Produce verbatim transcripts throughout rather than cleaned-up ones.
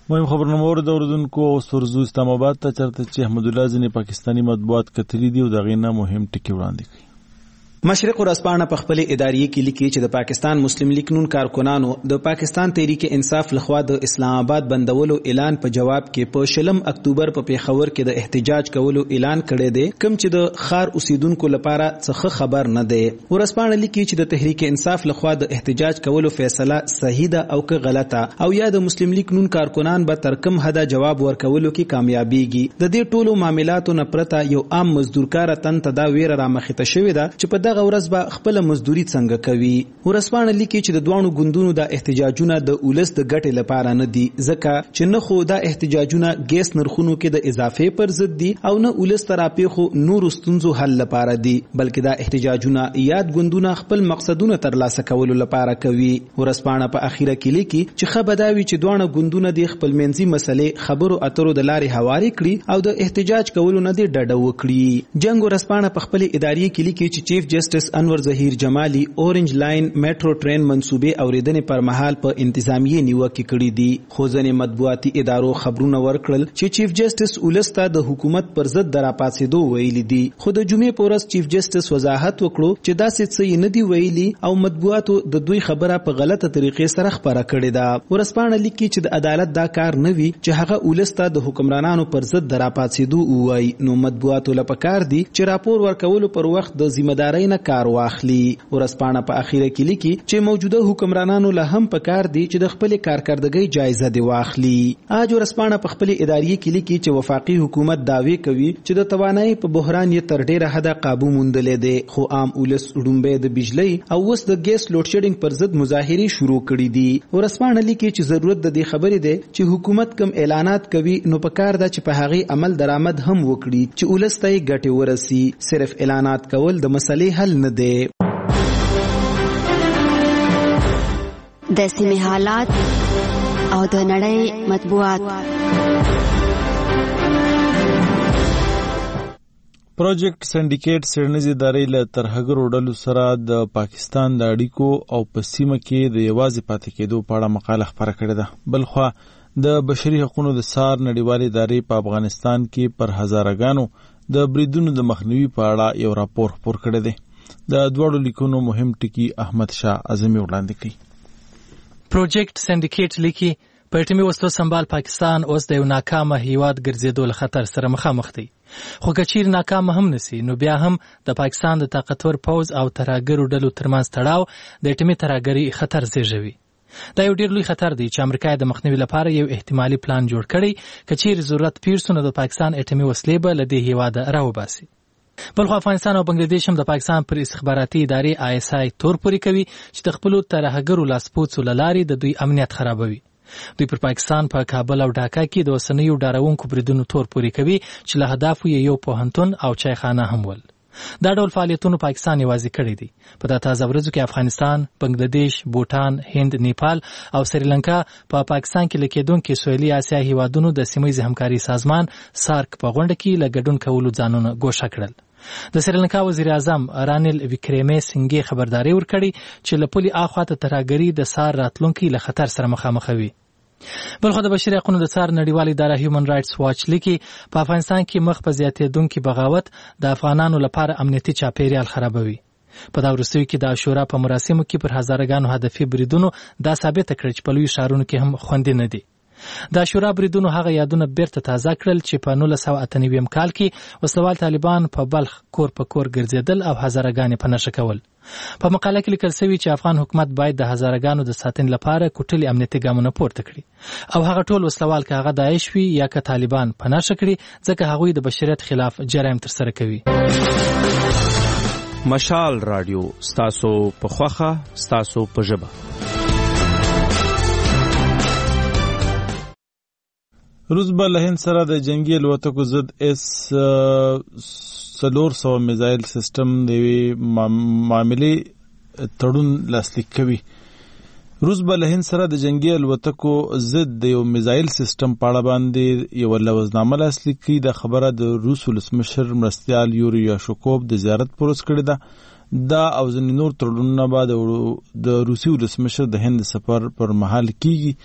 مهم خبرنامه د اوریدونکو او سرزو اسلام آباد ته چرته چې احمد الله ځینې پاکستانی مطبوعات کتلي دي او دغه نه مهم ټکي وړاندې کوي. مشرق ورځپاڼه په خپل اداري کې لیکي چې د پاکستان مسلم لیگ نون کارکنانو د پاکستان تحریک انصاف لخوا د اسلام آباد بندولو اعلان په جواب کې په شلم اکتوبر په پیښور کې د احتجاج کولو اعلان کړی دی، کوم چې د خار اوسیدونکو لپاره څه خبر نه دی. ورځپاڼه لیکي چې د تحریک انصاف لخوا د احتجاج کولو فیصله صحیح ده او که غلطه، او یا د مسلم لیگ نون کارکنان به تر کوم حده جواب ورکولو کې کامیابیږي. د دې ټولو معاملاتو نه پرته یو عام مزدورکار تن ته دا ویره رامخته شوې ده چې په دغه ورځ به خپل مزدوري څنګه کوي. ورځپاڼه لیکي چې د دوانو ګوندونو د احتجاجونه د ولس د ګټې لپاره نه دي، ځکه چې نه خو دا احتجاجونه ګیس نرخونو کې د اضافې پر ضد دي او نه ولس تراپی خو نور ستونزو حل لپاره دي، بلکې دا احتجاجونه یاد ګوندونه خپل مقصدونه ترلاسه کولو لپاره کوي. ورځپاڼه په اخیره کې لیکي چې خبرداوي چې دوانو ګوندونه د خپل منځي مسلې خبرو اترو د لارې هواري کړي او د احتجاج کولو نه دي ډډه وکړي. جنگ ورځپاڼه په خپل اداري کې لیکي چې چیف جسټس انور ظهیر جمالی اورنج لاین میټرو ټرین منصوبې اوریدنې پر مهال په انتظامیه نیوکه کړې دي، خو ځینې مطبوعاتي ادارو خبرونه ورکړل چې چیف جسټس ولسته د حکومت پر ضد دراپاسېدو ویلي دي، خو د جمعې په ورځ چیف جسټس وضاحت وکړو چې داسې څه نه دي ویلي او مطبوعاتو د دوی خبره په غلطه طریقې سره خپره کړې ده. ورځپاڼه لیکي چې د عدالت دا کار نه وي چې هغه ولسته د حکمرانانو پر ضد دراپاسېدو ووایي، نو مطبوعاتو لپاره کار دي چې راپور ورکولو پر وخت د ذمہدارۍ نه کار واخلي. ورځپاڼه په اخیره کې لیکي چې موجوده حکمرانانو له هم په کار دي چې د خپل کارکردګۍ جایزه دی واخلي. اج ورځپاڼه په خپل اداري کې لیکي چې وفاقي حکومت داوی کوي چې د توانایي په بحران یې تر ډیره حده قابو موندلې دی، خو عام ولس ډومبې د بجلی او اوس د ګیس لوډ شیډینګ پر ضد مظاهرې شروع کړې دي. ورځپاڼه لیکي چې ضرورت د دې خبرې دی چې حکومت کم اعلانات کوي نو په کار ده چې په هغه عمل درآمد هم وکړي چې ولس ته ګټه ورسي، صرف اعلانات کول د مسلې حل نه دی. د سیمې حالات او د نړۍ مطبوعات. پروجیکټ سنډیکیټ څېړنیزې ادارې له ترهګرو ډلو سره د پاکستان د اړیکو او په سیمه کې د یوازې پاتې کېدو په اړه مقاله خپره کړې ده. بلخوا د بشري حقوقو د سار نړیوالې ادارې په افغانستان کې پر هزارهګانو د بریدونو د مخنیوي په اړه یو راپور خپور کړی دی. د دواړو لیکونو مهم ټکي احمد شاه اعظمي وړاندې کړي. پروجیکټ سنډیکیټ لیکي په اټومي وسلو سمبال پاکستان اوس د یو ناکامه هیواد ګرځېدو له خطر سره مخامخ دی، خو که چیرې ناکامه هم نسی نو بیا هم د پاکستان د طاقتور پوځ او ترهګرو ډلو ترمنځ تړاو د اټومي ترهګرۍ خطر زیږوي. دا یو ډیر لوی خطر دی چې امریکا د مخنیوي لپاره یو احتمالي پلان جوړ کړی، که چیرې ضرورت پیښ شو نو د پاکستان اټومي وسلې به له دې هیواده راوباسي. بلخو افغانستان او بنگلاديش هم د پاکستان پر استخباراتي ادارې آی اس آی تور پوري کوي چې د خپل ترهګرو لاسپوڅو لاري د دوی امنیت خرابوي. دوی پر پاکستان په کابل او ډاکا کې د اوسنیو ډارونکو بریدونو تور پوري کوي چې له هدف یې یو پوهنتون او چایخانه هم ول. دا ډول فعالیتونو پاکستان یوازې کړی دي. په دا تازه ورځو کې افغانستان، بنگلاديش، بوټان، هند، نیپال او سریلانکا په پا پاکستان کې لکېدونکو سویلي اسیا هیوادونو د سیمه‌ییز همکاري سازمان سارک په غونډه کې لګډون کولو ځانونه ګوښه کړل. د سریلانکا وزیر اعظم رانیل وکریمه سنگي خبرداري ورکړي چې له پولي اخواته ترهګري د سار راتلونکي له خطر سره مخامخ وي. بلخو د بشري حقوقو د سار نړیوال اداره هیومن رائټس واچ لیکي په افغانستان کې مخ په زیاتېدونکي بغاوت د افغانانو لپاره امنیتي چاپیریال خرابوي. په دا وروستیو کې د عاشورا په مراسمو کې پر هزارګانو هدفي بریدونو دا ثابت کړ چې په لوی ښارونو کې هم خوندي نه دي. د عاشورا بریدونو هغه یادونه بیرته تازه کړل چې په نولس سوه اته نوي کال کې وسلوال طالبان په بلخ کور په کور ګرځېدل او هزارګانې په نښه کول. په مقاله کې لیکل شوی چې افغان حکومت باید د هزارګانو د ساتنې لپاره کوټلي امنیتي ګامونه پورته کړي او هغه ټول وسلوال که هغه داعش وي یا که طالبان په نښه کړي، ځکه هغوی د بشریت خلاف جرایم ترسره کوي. مشال رادیو ستاسو په خوخه ستاسو په ژبه. روس به له هند سره د جنگي الوتکو ضد اس څلور سوه میزایل سیسټم د یوې معاملې تړون لاسلیک کوي. روس به له هند سره د جنگي الوتکو ضد د یو میزایل سیسټم په اړه باندې یو لوزنامه لاسلیک کړي. د خبره د روس ولسمشر مرستیال یوري یاشوکوف د زیارت پروس کړې ده. دا او ځینې نور تړونونه به د روسي ولسمشر د هند سفر پر مهال کیږي.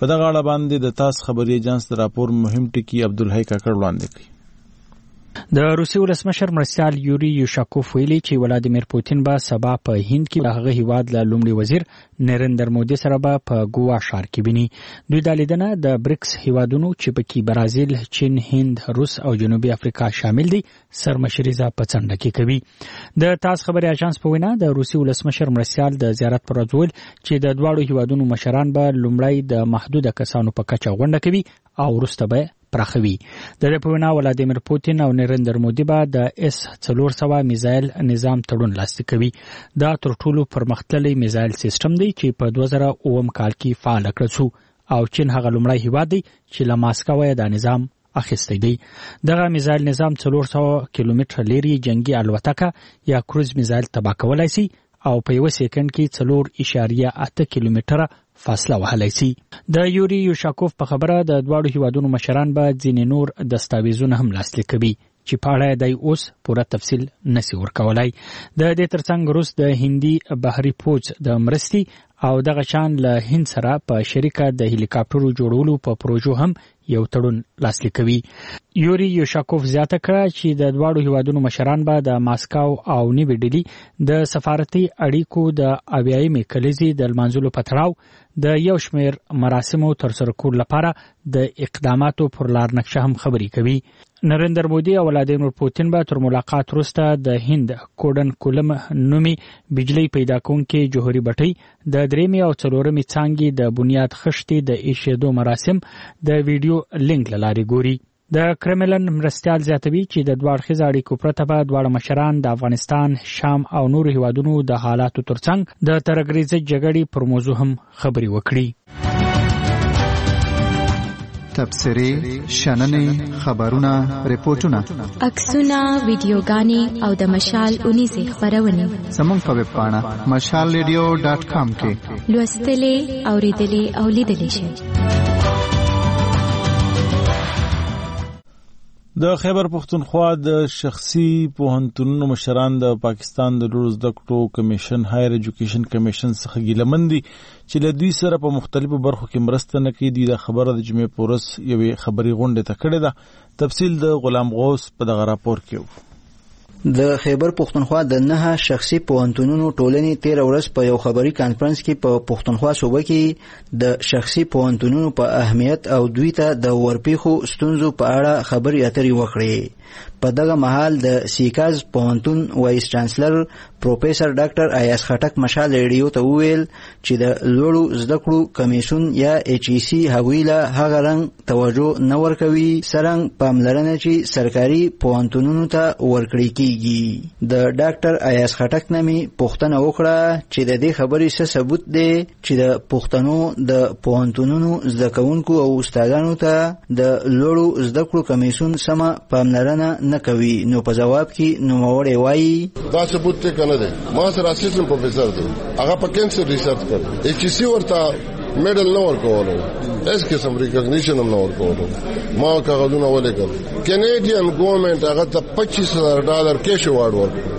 په دغه اړه باندې د تاس خبري ایجنس د راپور مهم ټکی عبدالحی کاکړ وړاندې کړي. د روسي ولسمشر مرستیال یوري یوشاکوف ویلي چې ولادیمیر پوتین به سبا په هند کې د هغه هیواد له لومړي وزیر نریندر مودي سره به په ګوا ښار کې ویني. دوی دا لیدنه د بریکس هیوادونو چې پکې برازیل، چین، هند، روس او جنوبي افریقا شامل دي سرمشریزه په څنډه کې کوي. د تاس خبري اژانس په وینا د روسي ولسمشر مرستیال د زیارت پر ورځ ویل چې د دواړو هیوادونو مشران به لومړی د محدوده کسانو په کچه غونډه کوي او وروسته به پراخوي. د دې په وینا ولادیمیر پوتین او نریندر مودي به د اس څلور سوه میزایل نظام تړون لاسلیک کوي. دا تر ټولو پرمختللی میزایل سیستم دی چې په دوه زره اووم کال کې فعال کړل شو او چین هغه لومړی هیواد دی چې له ماسکو یې دا نظام اخیستی دی. دغه میزایل نظام څلور سوه کیلومتره لري جنگي الوتکه یا کروز میزایل تباه کولای شي او په یو سکند کې څلور اشاریه اته کیلومتره فاصله وهلی شي. د یوري یوشاکوف په خبره د دواړو هیوادونو مشران به ځینې نور دستاویزونه هم لاسلیک کوي چې په اړه دی اوس پوره تفصیل نسی ورکولای. د دې ترڅنګ روس د هندي بحري پوځ د مرستې او دغه شان له هند سره په شریکه د هلیکاپټرو جوړولو په پروژو هم یو تړون لاسلیک کوي. یوري یوشاکوف زیاته کړه چې د دواړو هیوادونو مشران به د ماسکو او نیوي ډیلي د سفارتي اړیکو د اویایمې کلیزې د لمانځلو په تړاو د یو شمېر مراسمو ترسره کولو لپاره د اقداماتو پر لار نقشه هم خبرې کوي. نریندر مودي او ولادیمیر پوتین به تر ملاقات وروسته د هند کوډن کولم نومي بجلی پیدا کوونکې جوهري بټۍ د درېمې او څلورمې څانګې د بنیاد خښتې د ایښېدو مراسم د ویډیو لینک له لارې ګوري. د کرملن مرستیال زیاتوي چې د دوه اړخیزو اړیکو پرته به دواړه مشران د افغانستان، شام او نورو هیوادونو د حالاتو ترڅنګ د ترهګریزې جګړې پر موضوع هم خبرې وکړي. تبصرې، شننې، خبرونه، ریپورتونه، عکسونه، ویډیوګانې او د مشال اونیزې خپرونې زموږ په ویب پاڼه مشال ریډیو ډاټ کام کې لوستلې، اوریدلې او لیدلې شئ. د خیبر پختونخوا د شخصي پوهنتونونو مشران د پاکستان د لوړو زده کړو کمیشن هایر ایجوکیشن کمیشن څخه ګیلمن دي چې له دوی سره په مختلفو برخو کې مرسته نه کوي. د خبره د جمعې په ورځ یوې خبري غونډې ته کړې ده. تفصیل د غلام غوث په دغه راپور کې. د خیبر پختونخوا د نه شخصي پوهنتونونو ټولنې تیر ورځ په یو خبري کانفرنس کې په پختونخوا صوبه کې د شخصي پوهنتونونو په اهمیت او دوی ته د ورپېښو ستونزو په اړه خبرې اترې وکړې. په دغه مهال د سیکاز پوهنتون وایس چانسلر پروفیسر ډاکټر ایاس خټک مشال ریډیو ته وویل چې د لوړو زده کړو کمیسیون یا ایچ ای سی هغوی له هغه رنګ توجه نه ورکوي څرنګه پاملرنه چې سرکاري پوهنتونونو ته ورکړل کیږي. د ډاکټر ایاس خټک نامي پوښتنه وکړه چې د دې خبرې څه ثبوت دی چې د پښتنو د پوهنتونونو زده کوونکو او استادانو ته د لوړو زده کړو کمیسیون سمه پاملرنه نه کوي. نو په جواب کې نوموړی وایي دا ثبوت ته کنه دی. ما سره اسسټنټ پروفیسور دی، هغه په کینسر ریسرچ کوي. ایچ سی ورته میډل نه ورکولو، اس قسم ریکگنیشن هم نه ورکولو. ما کاغذونه ولیکل. کینیډین ګورنمنت هغه ته پچیس هزار ډالر کیش ایوارډ ورکړ.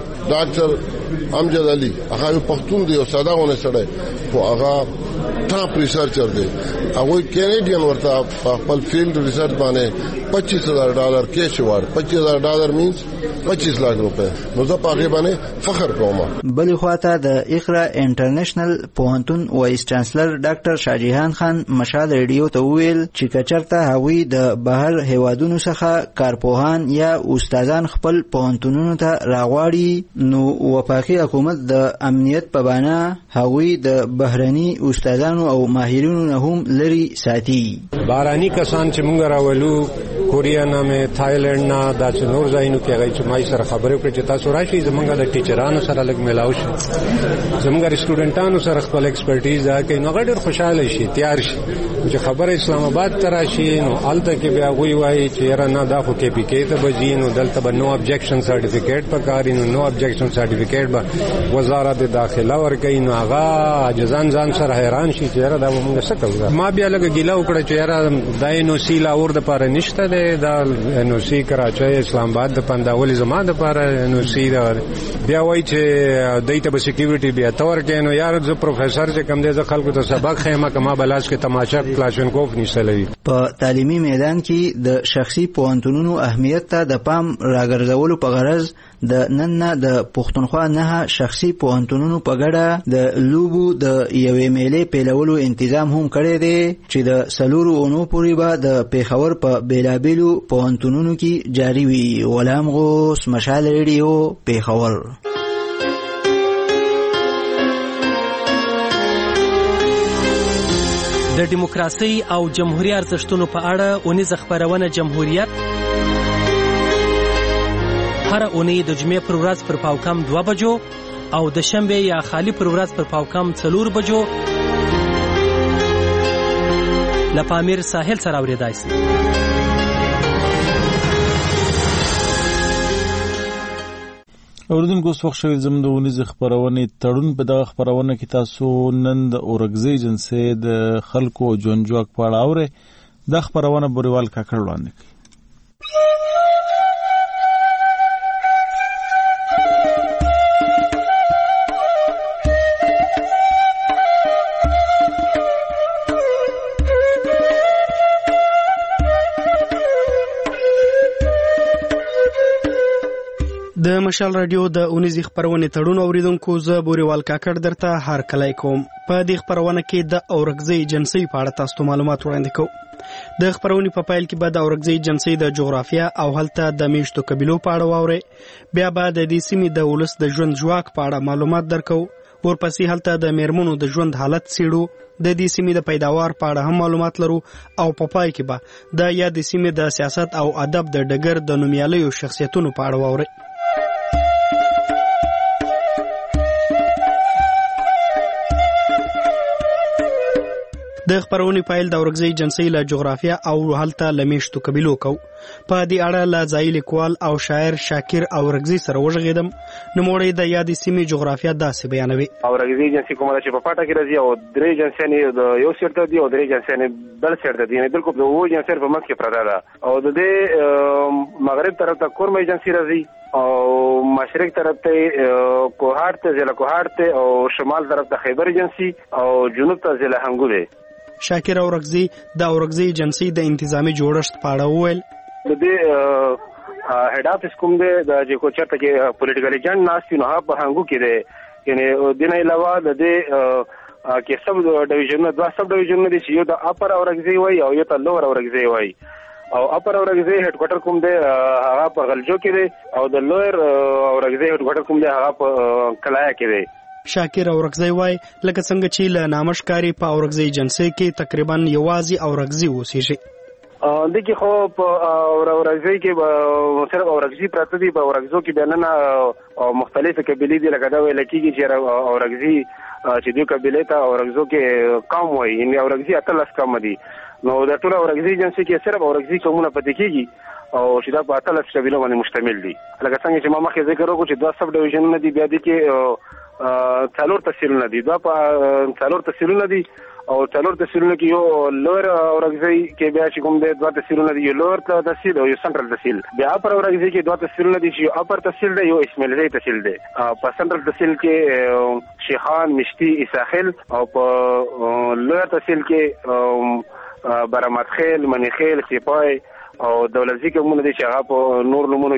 ډاکټر امجد علي هغه پښتون دی او سادهونه سره خو هغه ټاپ ریسرچر دی. هغه کینیډین ورته خپل فیلډ ریسرچ باندې پچیس هزار ډالر کیش ایوارډ. پچیس هزار ډالر مینز پچیس لاکھ روپے. نو زه په هغه باندې فخر کوم. بلې خواته د اقرا انټرنیشنل پوهنتون وایس چانسلر ډاکټر شاجهان خان مشال ریډیو ته وویل چې کچرته هغوی د بهر هیوادونو څخه کارپوهان یا استادان خپل پوهنتونونو ته راغواړي نو وفاقي حکومت د امنیت په بانه هغوی د بهرني استادانو او ماهرینو نه هم لري ساتي. بهرني کسان چې مونږ راولو کوریا نه، تایلند نه، دا چې نور ځایونو کې هغه چې مای سره خبرې وکړي چې تاسو راشي زمونږ د ټیچرانو سره لږ ملاو شي، زمونږ سټوډنټانو سره خپل ایکسپرټیز دا کوي. نو ډېر خوشاله شي، تیار شي چې خبره اسلام آباد ته راشي. نو الته کې بیا غوي وایي چې یاره نه دا خو کې پی کې ته بځي، نو دلته به نو ابجیکشن سرټیفیکیټ پکاري. نو نو ابجیکشن سرټیفیکیټ به وزارت داخله ورکوي. نو هغه عجزان ځان سره حیران شي چې یاره دا موږ څه کوو. ما بیا لږ ګیله وکړه چې یاره دا نو سیلا اور د پاره نشته دی دا ان او سی کراچۍ اسلام آباد د پنداولي زما د پاره ان او سی دا بیا وایي چې دایته به سکیورټي بیا تور کې نو یار زه پروفیسور چې کم دی زه خلکو ته سبق خیمه کما بلاس کې تماشا کلاشینکوف نشلوي. په تعلیمي میدان کې د شخصي پوهنتونونو اهمیت ته د پام راګرځولو په غرض د نن نه د پښتونخوا نه شخصي پوهنتونونو په ګډه د لوبو د یوې میلې پیلولو تنظیم هم کړی دی چې د سلورو اونو پورې به د پیښور په بیلابیلو پوهنتونونو کې جاری وي. غلام غوث، مشال ریډیو، پیښور. د دیموکراسي او جمهوریت ارزښتونو په اړه اونیزه خبرونه جمهوریت هر اونۍ د جمعې پر ورځ پر پاوکم دوه بجو او د شنبه یا خالی پر ورځ پر پاوکم څلور بجو له پامیر ساحل سره اورېدای شي. اوریدونکو اوس وخت شوی زموږ د اونیزې خپرونې تړون. په دغه خپرونه کې تاسو نن د اورګزۍ جنسۍ د خلکو ژوند جوړ په اړه اورئ. دا خپرونه بوریوال کاکړ وړاندې کوي. د مشال رادیو د اونیزې خپرونې تړون اوریدونکو زه بوریوال کاکړ درته هرکلی کوم. په دې خپرونه کې د اورګزۍ جنسۍ په اړه تاسو ته معلومات وړاندې کوو. د خپرونې په پیل کې به د اورګزۍ جنسۍ د جغرافیا او هلته د میشتو قبیلو په اړه واورئ. بیا به د دې سیمې د ولس د ژوند ژواک په اړه معلومات درکو. ورپسې هلته د میرمنو د ژوند حالت څیړو. د دې سیمې د پیداوار په اړه هم معلومات لرو او په پای کې به د یادې سیمې د سیاست او ادب د ډګر د نومیالیو شخصیتونو په اړه واورئ. د خبرونې پایل د اورګزۍ جنسۍ له جغرافیا او هلته له میشتو قبیلو کو. په دې اړه له ځایي لیکوال او شاعر شاکر اورګزۍ سره وغږېدم. نوموړی د یادې سیمې جغرافیا داسې بیانوي. اورګزۍ جنسۍ کومه ده چې په پټه کې راځي او درې جنسیانې د یو سیټ ته دي او درې جنسیانې بل سیټ ته دي، یعنې بالکل د اووه جنسیانو په منځ کې پرته ده. او د دې مغرب طرف ته کورمۍ جنسۍ راځي او مشرق طرف ته کوهاټ ته ضلع کوهاټ ته او شمال طرف ته خیبر جنسۍ او جنوب ته ضلع هنګو ده. شاکر اورګزۍ د اورګزۍ جنسۍ د انتظامی جوړښت په اړه وویل. د دې هډ اپس کوم دی د چې کو چرته کې پولیټیکل ایجنټ ناشې نه په هنګو کې دی، یعنی د نه علاوه د دې کې سب ډیویژن دوه سب ډیویژن دي چې یو د اپر اورګزۍ وای او یو د لوور اورګزۍ وای. او اپر اورګزۍ هډ کوارټر کوم دی هغه په غلجو کې دی او د لوور اورګزۍ هډ کوارټر کوم دی هغه په کلایا کې دی. شاکر اورګزۍ وای لکه څنګه چې له نامشکاري په اورګزۍ جنسۍ کې تقریبا یوازې اورګزۍ اوسېږي. دغه خو په اورګزۍ کې صرف اورګزۍ پراته دي. په اورګزو کې بیانونه مختلفه قبیلې دي، لکه دا ویل کېږي چې اورګزۍ چې دوی قبیلې ته اورګزو کې قوم وایي، یعنې اورګزۍ اتلس قوم دي. نو د ټول اورګزۍ جنسۍ کې صرف اورګزۍ قومونه پاتې کېږي او چې دا په اتلس قبیلو باندې مشتمل دي. لکه څنګه چې ما مخکې ذکر وکړو چې دوه سب ډیویژنونه دي، بیا دي کې څلور تحصیلونه دي، دا په څلور تحصیلونه دي او څلور تحصیلونه کې یو لوړ اورګزۍ کې بیا چې کوم دی دوه تحصیلونه دي، یو لوړ تحصیل او یو سنټرل تحصیل. بیا اپر اورګزۍ کې دوه تحصیلونه دي چې یو اپر تحصیل دی یو اسماعیلزی تحصیل دی. په سنټرل تحصیل کې شیخان، مشتی، عیساخیل او په لوړ تحصیل کې برامت خیل، منی خیل، سپای او دولتزی کومونه دي چې هغه په نور نومونو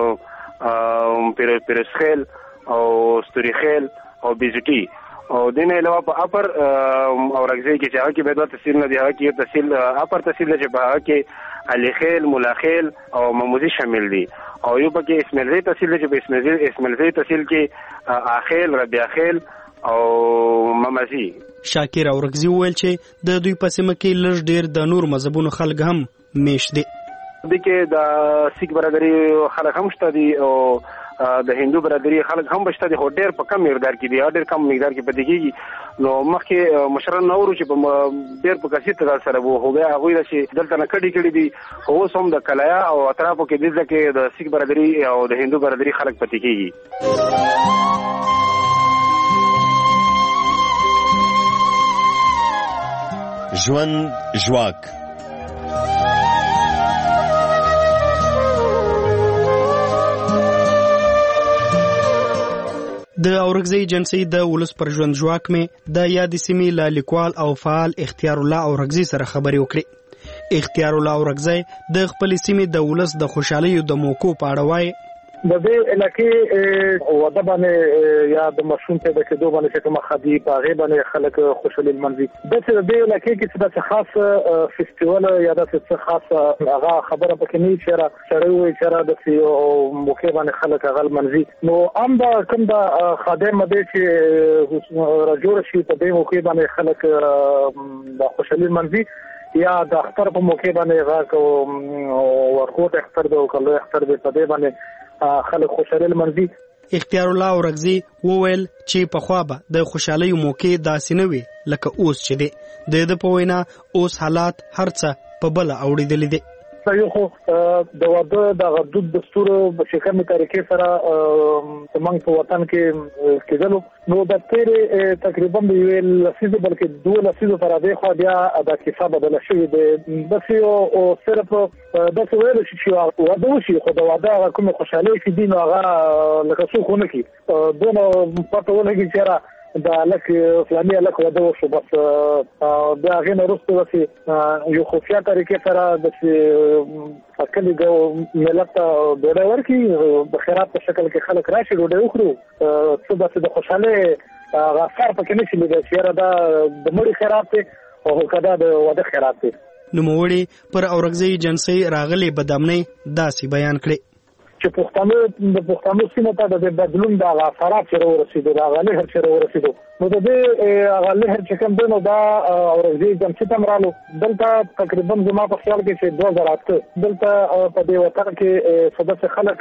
کې پیرسخیل او ستوري خیل او بیزوټي. او دین علاوه په اپر اورګزۍ کې چې هغه کې به دوه تحصیلونه دي، هغه کې یو تحصیل اپر تحصیل دی چې په هغه کې علي خیل، مولا خیل او مموزي شامل دي. او یو پکې اسماعیلزی تحصیل دی چې په اسماعیلزی اسماعیلزی تحصیل کې اخیل، ربیع خیل او ممزي. شاکر اورګزۍ وویل چې د دوی په سیمه کې لږ ډیر د نور مذهبونو خلک هم میشت دي. دغه د سیک برادری خلک هم شته دي او د هندو برادری خلک هم بشته دي، خو ډیر په کم مقدار کې دي، ډیر کم مقدار کې پاتې کېږي. نو مخکې مشران نورو چې په ډیر په کثیر تعداد سره وو، خو بیا هغوی چې دلته نه کډې کړي دي، خو اوس هم د کلایا او اطرافو کې دلته کې د سیک برادری او د هندو برادری خلک پاتې کېږي. ژوند ژواک د اورګزۍ ایجنسی د ولس پر ژوند ژواک مې د یادې سیمې له لیکوال او فعال اختیار الله اورګزۍ سره خبرې وکړې. اختیار الله اورګزۍ د خپلې سیمې د ولس د خوشحالیو د موقعو په اړه وایي. د دې علاقې واده باندې یا د مشروم پیدا کېدو باندې چې کومه خدي په هغې باندې خلک خوشحالي لمانځي. داسې د دې علاقې کې چې داسې خاص فیسټیول یا داسې څه خاص هغه خبره پکې نه وي چې را سړی ووایي چې را داسې موقع باندې خلک هغه لمانځي. نو هم دا کوم دا خادم دی چې راجوړ شي په دې موقع باندې خلک د خوشحالي لمانځي یا د اختر په موقع باندې هغه ورکوټ اختر دی او کله اختر دی په دې باندې خلک خوشاله لمانځي. اختیار الله اورګزۍ وویل چې پخوا به د خوشحالۍ موقع داسې نه وي لکه اوس چې دی. د دې په وینا اوس حالات هر څه په بله اوړېدلي دي. یو خو د واده د غدود دستور په کومه طریقې سره زمونږ په وطن کې کېدلو نو د تیرې تقریبا د یو لسیزو بلکې دوه لسیزو تر دې خو بیا د کیسه بدله شوې ده. بس یو صرف داسې ویل شي چې واده وشي خو د واده کومه خوشحالي چې دي نو هغه لکه څوک ونه کړي دونه پته ولګي چې را دا لکه فلاني لکه واده وشو بس بیا هغې نه وروسته داسې یو خفیه طریقې سره داسې کلي ملت ته ډوډۍ ورکړي د خیرات په شکل کې خلک راشي ډوډۍ وخورو څه داسې د خوشحالۍ هغه اثر پکې نه شي لیدلی چې یاره دا د مړي خیرات دی او که دا د واده خیرات دی. نوموړي پر اورګزۍ ایجنسۍ راغلې بدامنۍ داسې بیان کړې چې پښتانه د پښتنو سیمه ته د بدلون د اثرات چې ورسېدو د هغه لهر چې ورسېدو نو د دې هغه لهر چې کوم دی نو دا اورګزۍ ایجنسۍ ته هم رالو. دلته تقریبا زما په خیال کې چې دوه زره اته دلته په دې وطن کې څه داسې خلک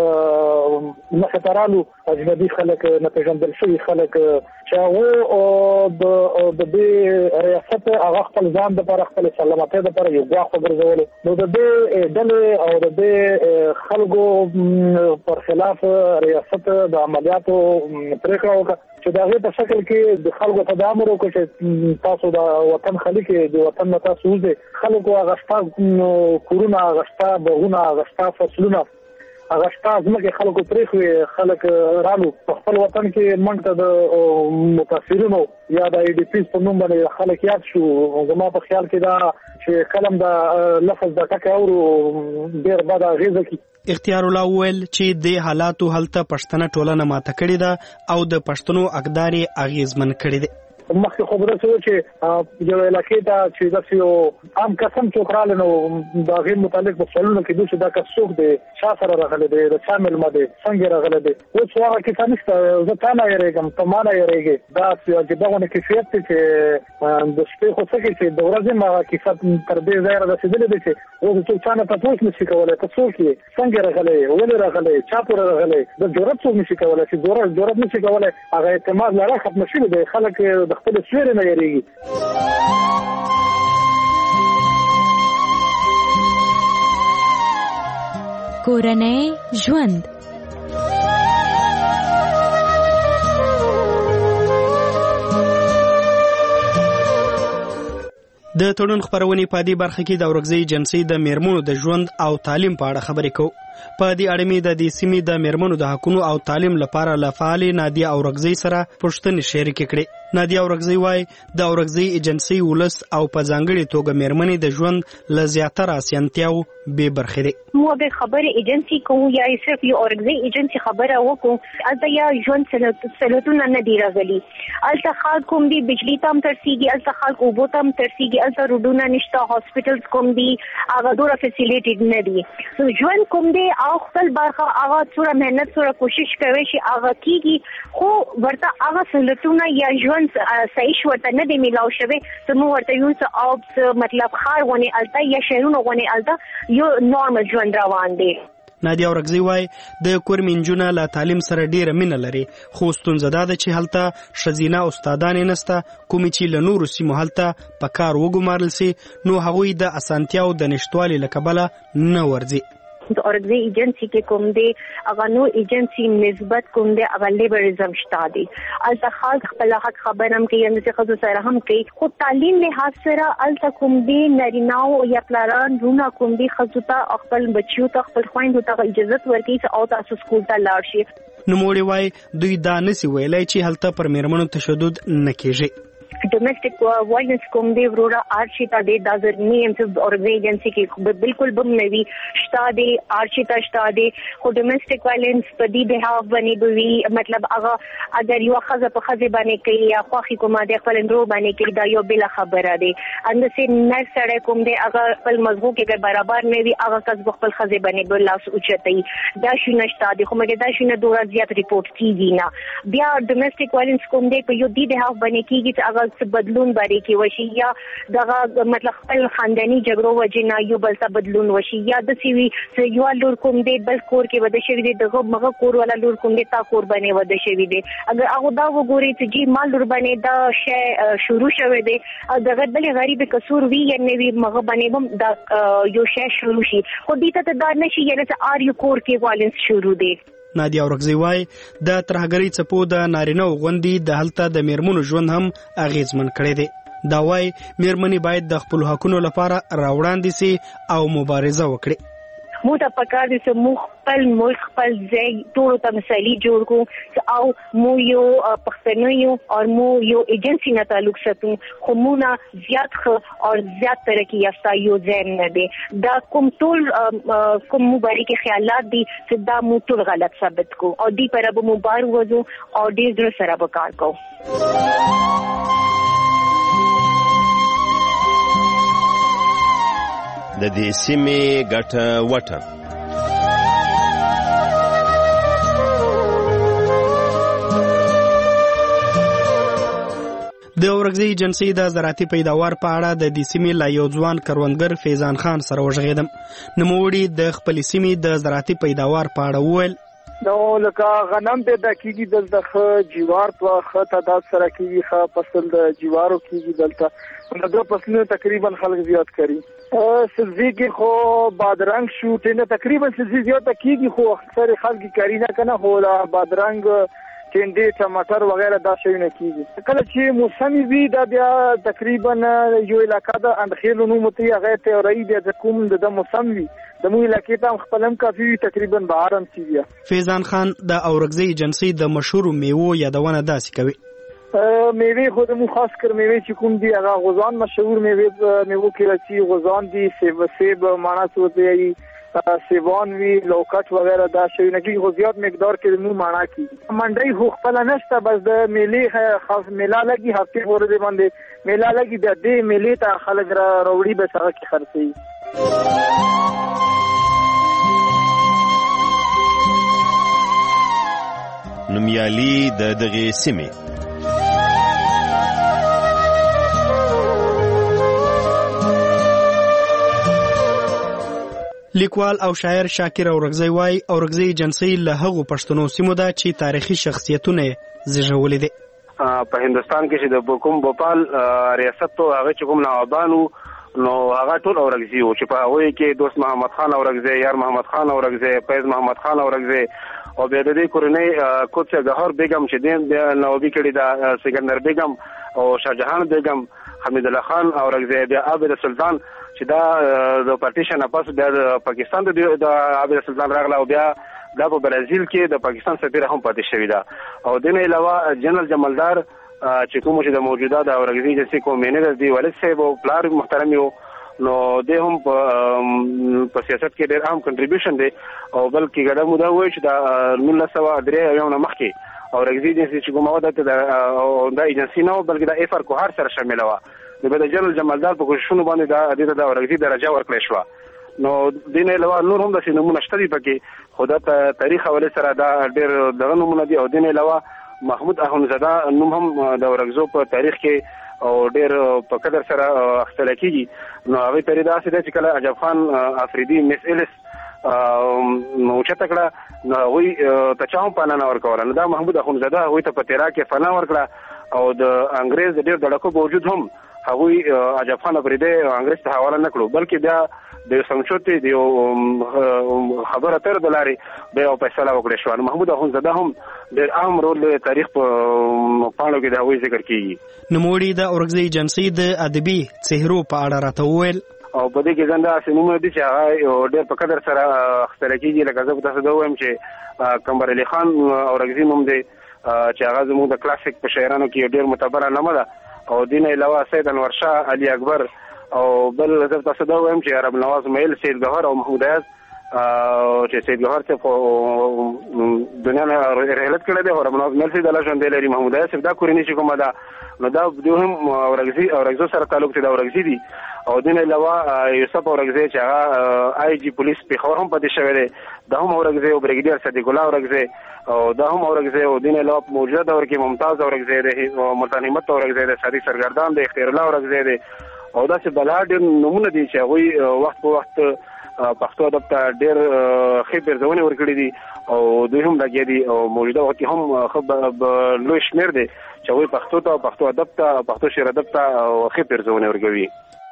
مخې ته رالو اجنبي خلک نه پېژندل شوي خلک چې هغو د دې ریاست هغه خپل ځان دپاره خپل سلامتۍ دپاره یو ګواښ وګرځولو. نو د دې ډلې او د دې خلکو پر خلاف ریاست د عملیاتو پریکړه وکړه چې د هغې په شکل کې د خلکو ته دا امر وکړو چې تاسو د وطن خالي کې د وطن نه تاسو وځئ. خلکو هغه شته کورونه هغه شته باغونه هغه شته فصلونه هغه شته ځمکې خلکو پرېښوې خلک رالو په خپل وطن کې موږ ته د متاثرینو یا د ای ډي پیز په نوم باندې خلک یاد شو. زما په خیال کې دا چې کلم د لفظ د ټکی اورو ډېر بد اغېزه کوي. اختیار الله وویل چې د حالاتو هلته پښتنه ټولنه ماته کړې ده او د پښتنو اقدار یې اغېزمن کړي دي. مخکې خو به داسې و چې یو علاقې ته چې داسې یو عام کس هم څوک راغلی نو د هغې متعلق په سوالونه کېدو چې دا کس څوک دی چا سره راغلی دی د چا مېلمه دی څنګه راغلی دی. اوس خو هغه کیسه نشته زه تا نه یېرېږم ته ما نه یېرېږې دا عجیبه غوندې کیفیت دی چې د شپې خو څه کوي چې د ورځې هم هغه کیسه تر دې ځایه رارسېدلې دی چې اوس څوک چا نه تپوس نشي کولی ته څوک یې څنګه راغلی ولې راغلی چا پورې راغلی د جرأت څوک نشي کولی چې جرأت نشي کولی هغه اعتماد لا را ختمه شوی دی خلک د خپل سیوري نه یریږي. کورنۍ ژوند د تړون خبرونې په دې برخه کې د اورګزۍ ایجنسۍ د میرمنو د ژوند او تعلیم په اړه خبرې کوو. په دې اړه مې د دې سیمې د میرمنو د حقونو او تعلیم لپاره له فعالې نادیه اورګزۍ سره پوښتنې شریکې کړې. نادیه اورګزۍ وایي د اورګزۍ ایجنسۍ ولس او په ځانګړې توګه میرمنې د ژوند له زیاتره اسانتیاو بې برخې دي. مو د خبرې ایجنسۍ کوو یا صرف یو اورګزۍ ایجنسۍ خبره وکړو هلته یا ژوند سهولتونه نه دي راغلي. هلته خلک کوم دي بجلي ته هم ترسېږي هلته خلک اوبو ته هم ترسېږي هلته روډونه نشته هاسپټلز کوم دي هغه دومره فیسیلیټي نه دي. ژوند کوم دی او خپل برخه هغه څومره محنت څومره کوشش کوي چې هغه کېږي خو ورته هغه سهولتونه یا ژوند صحیح ورته نه دی میلاو شوی. زموږ ورته یو څه آب مطلب ښار غونې هلته یا شهرونه غونې هلته یو نارمل ژوند روان دی. نادیه اورګزۍ وایي د کور نجونه له تعلیم سره ډیره مینه لري خو ستونزه دا ده چې هلته ښځینه استادانې نشته کومې چې له نورو سیمو هلته په کار وګمارل سي نو هغوی د اسانتیاو د نشتوالي له کبله نه ورځي. د اورګزۍ ایجنسۍ کې کوم دی هغه نور ایجنسۍ نسبت کوم دی هغه لیبرزم شته دی. هلته خلک خپل حق خبره هم کوي همداسې ښځو سره هم کوي خو تعلیم لحاظ سره هلته کوم دی نارینهو یا پلاران رونه کوم دی ښځو ته خپل بچیو ته خپل خویندو ته اجازت ورکوي چې او تاسو سکول ته لاړ شي. نوموړي وایي دوی دا نسی ویلی چې هلته پر میرمنو تشدد نه کیږي. ډومېسټک وایلنس کوم دی وروره آرشي ته دی دا زرنی امسب اورګنی ایجنسی کې بالکل بم نه وي شتا دی آرشي ته شتا دی خو ډومېسټک وایلنس په دې بهاف باندې بوي مطلب هغه اگر یو خزه په خزه باندې کوي یا خواخي کومه د خپل اندرو باندې کوي دا یو بل خبره دی اند سي نه سړی کوم دی هغه خپل مزغو کې اگر برابر نه وي هغه کس خپل خزه باندې بل لاس اوچتای دا شونه شتا دی خو مګر دا شونه ډوره زیات ریپورت کیږي نه بیا ډومېسټک وایلنس کوم دی په یو دې بهاف باندې کیږي چې هغه بدلون باندې کې وشي یا دغه مطلب خپل خاندانی جګړو وجنه یو بل څه بدلون وشي یا د سیوی یو لور کوم دی بل کور کې وده شوی دی دغه مغه کور ولا لور کوم دی تا کور باندې وده شوی دی اگر هغه دا وګوري چې جی مال لور باندې دا شی شروع شوی دی دغه بل غریب قصور وی یا نه وی مغه باندې هم دا یو شی شروع شي خو دې ته دا نشي یعنی چې ار یو کور کې وایلنس شروع دی. نادیا اورګزی وای د ترهګری څپو د نارینه غوندي د هلته د میرمنو ژوند هم اغیزمن کړي دي. دا وای میرمنې باید د خپل حقونو لپاره راوړاندې سي او مبارزه وکړي. مو ته پکار دي چې مو خپل ملک خپل ځای ټول ته مثالي جوړ کو او مو یو پښتنو یو او مو یو ایجنسی نه تعلق ساتو خو مو نه زیات خو او زیات ترقی یافته یو ځای نه دي دا کوم ټول کوم مبارک خیالات دي چې دا مو ټول غلط ثابت کو او دی پر به مبارک وځو او ډیر در سره به کار کو. د دې سیمې ګټه وټه د اورګزی ایجنسی د زراعتي پیداوار په اړه د دې سیمې لا یو ځوان کروندګر فیضان خان سره وژغیدم. نوموړي د خپل سیمې د زراعتي پیداوار په اړه وویل نو لکه غنم پیدا کیږي دلته خ جوار په خ تعداد سره کیږي خ فصل د جوارو کیږي دلته د فصلونو تقریبا خلک زیات کوي سبزی کې خو بادرنګ شو ټینه تقریبا سبزی زیات کیږي خو اکثر خلک کوي نه کنه خو بادرنګ ټینډې ټماټر وغیرہ دا شی نه کیږي کله چې موسمي وي دا بیا تقریبا یو علاقہ د اندخیل نو متي هغه ته رہی د کوم د موسم وي د مو علاقې ته خپلم کافي تقریبا بهارم سی. فیضان خان د اورګزی ایجنسی د مشهور میوه یادونه داسې کوي. میوه خود مو خاص کر میوه چې کوم دی هغه غوزان مشهور میوه میوه کې راځي غوزان دي سیب سیب معنا څه دی سیوان وی لوکټ وغیرہ دا شی نه کی زیات مقدار کې نو معنا کی منډي خو خپل نشته بس د میلې خاص میلا لګي هفته ورځې باندې میلا لګي د دې میلې ته خلک را وروړي به سره کې خرڅي. نومیالي د دغه سیمې لیکوال او شاعر شاکر اورګزی وای اورګزی ایجنسی له هغو پښتنو سیمو ده چې تاریخي شخصیتونه زیږولې دي. په هندستان کې چې د کوم بوپال ریاست ته هغه چې کوم نوابانو نو هغه ټول اورګزی او چې په هغه کې دوست محمد خان اورګزی یار محمد خان اورګزی فیض محمد خان اورګزی او بیا د دې کورنۍ کوڅه گهر بیگم چې دین نوابی کړي دا سکندر بیگم او شاهجهان بیگم حمید الله خان اورګزی بیا عابد سلطان چې دا د پارټیشن پس بیا د پاکستان د عابد سلطان راغله او بیا دا په برازیل کې د پاکستان سفیر هم پاتې شوی دا او د نه علاوه جنرال جمالدار چې کوم چې د موجوده د اورګزی ایجنسی کومینر دی ولې صاحب او پلار محترم یو نو د هم په سیاست کې ډېر اهم کنټریبیوشن دی او بلکې ګډه موده وای چې د نولس سوه درې یو نه مخکې اورګزی ایجنسی چې کومه وده د د ایجنسی نه بلکې د افر کوهار سره شامل و د د جنرال جمالدار په کوششونو باندې د د اورګزی درجه ورکړې شو نو دین علاوه نور هم د سینمونه شته دي پکې خدا ته تاریخ حواله سره دا ډېر دغه نمونه دي او دین علاوه محمود اخونزاده نوم هم د اورګزو په تاریخ کې او ډېر په قدر سره اخستل کیږي نو هغه پرې دا چې چې کله عجب خان افریدي مس ایلس نو چې تکړه نو وی ته چاهم پانا ورکول نو دا محمود اخونزاده وی ته په تیرا کې فنا ورکړه او د انګريز ډېر دړکو باوجود هم هغه عجب خان افریدي انګريز ته حواله نکړو بلکې بیا د سمچوتي دی خبره تر دلاري به او فیصله وکړه شو محمود اخونزاده هم ډېر اهم رول د تاریخ په پاڼو کې دا وایي ذکر کیږي. نوموړي د اورګزی ایجنسی د ادبي څهرو په اړه راته وویل او په دې کې ځنده سينومه دي چې هغه ډېر په قدر سره اخستل کېږي لکه زه تاسو ته وایم چې قمر علي خان اورغزي نوم دی چې هغه زموږ د کلاسیک په شاعرانو کې ډېر معتبره نامه ده او دین علاوه سید انور شاه علي اکبر او بل زه تاسو ته وایم چې عرب نواز میل سید ګوهر او محمود عیاض چې سید ګوهر څخه دنیا نه رحلت کړی دی او عرب نواز میل سید الله ژوند لري محمود عیاض دا کورنی چې کومه ده نو دا دوی هم اورغزي اورغزو سره تعلق دی اورغزي دي او دین علاوه یوسف اورغزي چې هغه آی جی پولیس په خبر هم پاتې شوی دی دا هم اورغزي او بریګیډیر صدیق الله اورغزي او دا هم اورغزي او دین علاوه موجوده دور کې ممتاز اورغزي دی او ملتان همت اورغزي دی صدیق سرګردان دی اختیار الله اورغزي دی او دا چې بلاد نمونه دي چې هغه وخت په وخت پښتو ادب ته ډېر ښه پیرزونه ورکړي دي او دوی هم لګي دي او موجوده وخت هم خو لوی شمیر دي چې هغه پښتو ته پښتو ادب ته پښتو شعر ادب ته ښه پیرزونه ورکوي.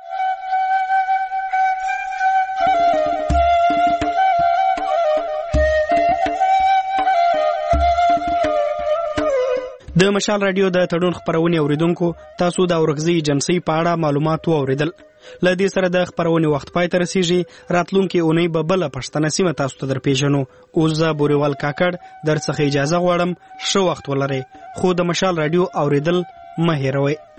د مشال رادیو د تړون خبرونه اوریدونکو تاسو د اورغزي ایجنسی په اړه معلومات اوریدل. ل دې سره د خبرونه وخت پای ته رسیږي. راتلونکي اونۍ به بل پښتنه سیمه تاسو ته درپېژنو. اوس زه بوريوال کاکړ در څخه اجازه غواړم. ښه وخت ولرئ. خو د مشال رادیو اوریدل مه هېروئ.